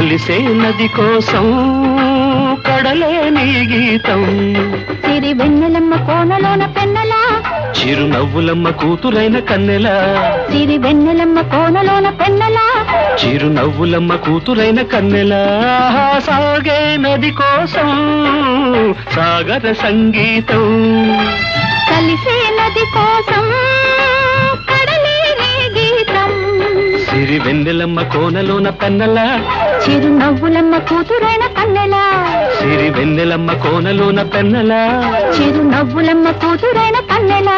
కలిసే నది కోసం కడలే నీ గీతం. సిరి వెన్నెలమ్మ కోనలోన పెన్నెలా, చిరునవ్వులమ్మ కూతురైన కన్నెలా. సిరి వెన్నెలమ్మ కోనలోన పెన్నెలా, చిరునవ్వులమ్మ కూతురైన కన్నెలా. సాగే నది కోసం సాగర సంగీతం. కలిసే నది కోసం కడలే నీ గీతం. సిరి వెన్నెలమ్మ కోనలోన పెన్నెలా, చిరునవ్వులమ్మ కూతురైన కన్నెలా. సిరి వెన్నెలమ్మ కోనలోన పెన్నెలా, చిరునవ్వులమ్మ కూతురైన కన్నెలా.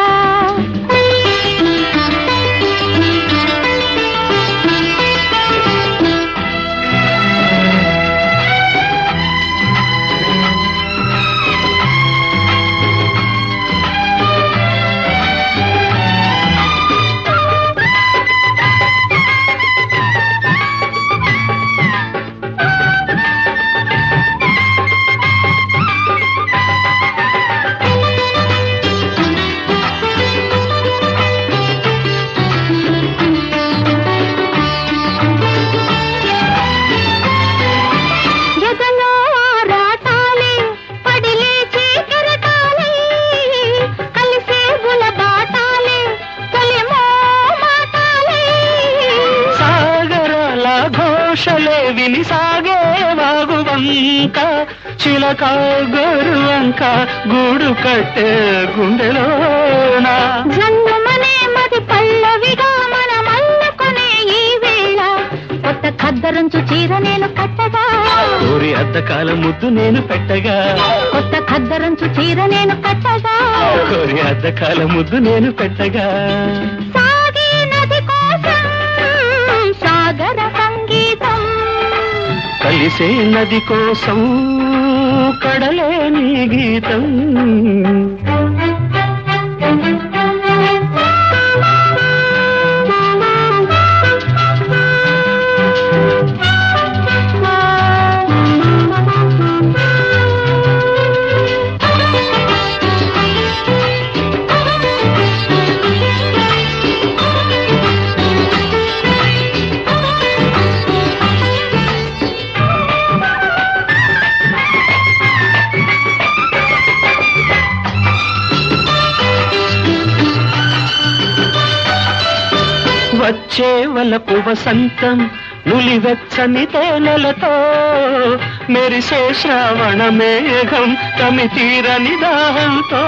ఘోషలే విని సాగే వాగువంక, చిలక గోరువంక గూడు కట్టే గుండెలోన. జన్మనే మది పల్లవిగా మనం అల్లుకునే ఈ వేళ, కొత్త ఖద్దరంచు చీర నేను కట్టగా, ఊరి అద్దకాల ముద్దు నేను పెట్టగా. కొత్త ఖద్దరంచు చీర నేను కట్టగా, ఊరి అద్దకాల ముద్దు నేను పెట్టగా. సాగే నది కోసం సాగర సంగీతం. కలిసే నది కోసం కడలే నీ గీతం. వచ్చే వలపు వసంతం నులివెచ్చని తేనెలతో, మెరిసే శ్రావణ మేఘం తమి తీరని దాహంతో.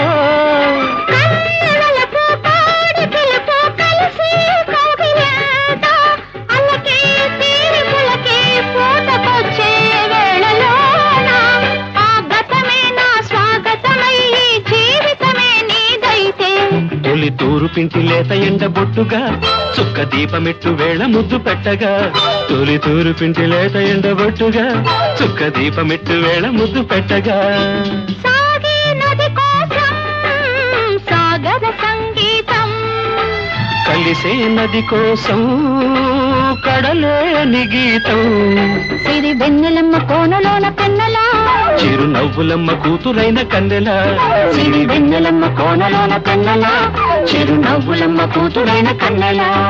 తొలి తూరు పింటి లేత ఎండ బొట్టుగా, చుక్క దీపమెట్టు వేళ ముద్దు పెట్టగా. తొలి తూరు పింటి లేత ఎండ బొట్టుగా, చుక్క దీపమెట్టు వేళ ముద్దు పెట్టగా. సాగే నది కోసం సాగర సంగీతం. కలిసే నది కోసం కడలే నీ గీతం. సిరి వెన్నెలమ్మ కోనలోన పెన్నెలా, చిరునవ్వులమ్మ కూతురైన కన్నెలా. సిరి వెన్నెలమ్మ కోనలోన పెన్నెలా, చిరునవ్వులమ్మ కూతురైన కన్నెలా.